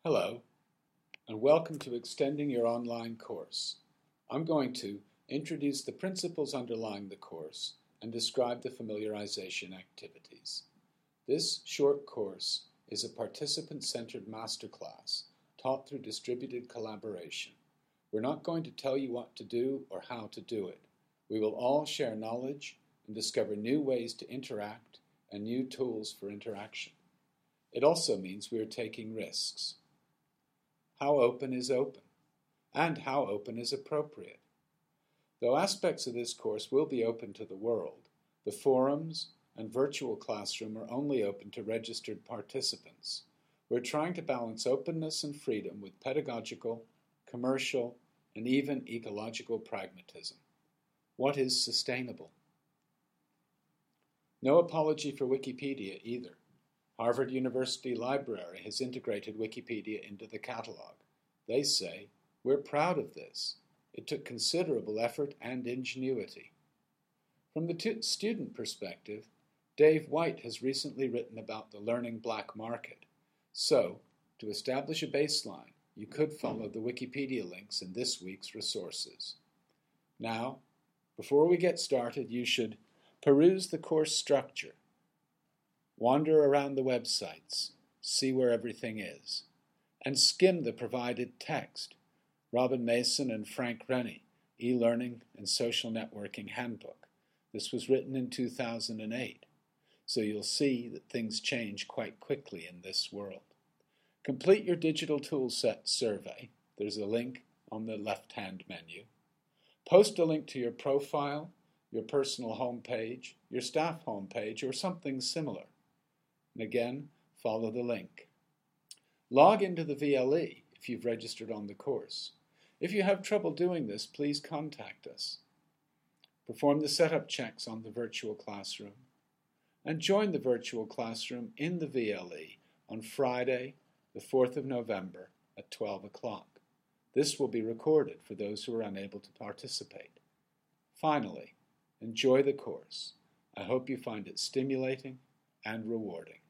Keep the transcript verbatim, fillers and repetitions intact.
Hello, and welcome to Extending Your Online Course. I'm going to introduce the principles underlying the course and describe the familiarization activities. This short course is a participant-centered masterclass taught through distributed collaboration. We're not going to tell you what to do or how to do it. We will all share knowledge and discover new ways to interact and new tools for interaction. It also means we are taking risks. How open is open, and how open is appropriate. Though aspects of this course will be open to the world, the forums and virtual classroom are only open to registered participants. We're trying to balance openness and freedom with pedagogical, commercial, and even ecological pragmatism. What is sustainable? No apology for Wikipedia either. Harvard University Library has integrated Wikipedia into the catalog. They say, "We're proud of this. It took considerable effort and ingenuity." From the t- student perspective, Dave White has recently written about the learning black market. So, to establish a baseline, you could follow the Wikipedia links in this week's resources. Now, before we get started, you should peruse the course structure. Wander around the websites, see where everything is, and skim the provided text. Robin Mason and Frank Rennie, E-Learning and Social Networking Handbook. This was written in two thousand eight, so you'll see that things change quite quickly in this world. Complete your digital toolset survey. There's a link on the left-hand menu. Post a link to your profile, your personal homepage, your staff homepage, or something similar. And again, follow the link. Log into the V L E if you've registered on the course. If you have trouble doing this, please contact us. Perform the setup checks on the virtual classroom. And join the virtual classroom in the V L E on Friday, the fourth of November at twelve o'clock. This will be recorded for those who are unable to participate. Finally, enjoy the course. I hope you find it stimulating and rewarding.